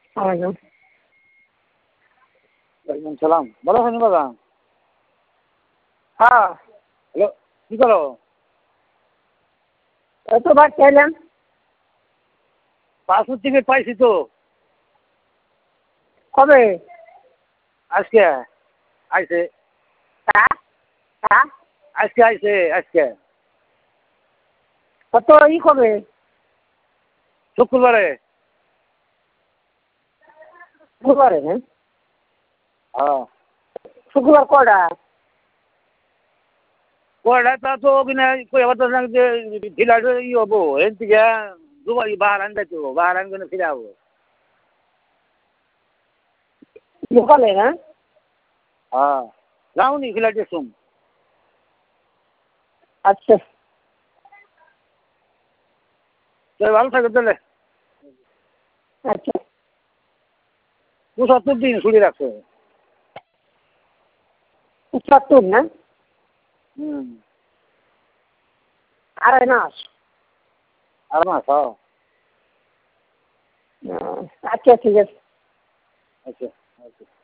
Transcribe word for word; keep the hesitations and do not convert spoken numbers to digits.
ওয়ালাইকুম ওয়ালাইকুম সালাম। ভালো আছেন বাবা? হ্যাঁ হ্যালো, কি করো? এই তো বাড়িতে এলাম। পাসপোর্ট টিকিট পাইছি তো কবে? আজকে আইছে। হ্যাঁ হ্যাঁ আজকে আইছে আজকে কত ই কবে? শুক্রবারে। শুক্রবারে হ্যাঁ হ্যাঁ শুক্রবার কটা? কয়টা তা তো কিনা কই আবার তো যে ফিলার ই হবো এর থেকে দুবাই বাহার আনতে তো বাহার আনবে ফিরে যাবো। সকালে হ্যাঁ হ্যাঁ যাওনি ফিলাইটের সুম। আচ্ছা ভালো থাকে তাহলে। আচ্ছা পঁচাত্তর দিন ছুটি রাখছে। পঁচাত্তর না? হুম আড়াই মাস। আর মাস হ্যাঁ। আচ্ছা ঠিক আছে। আচ্ছা আচ্ছা।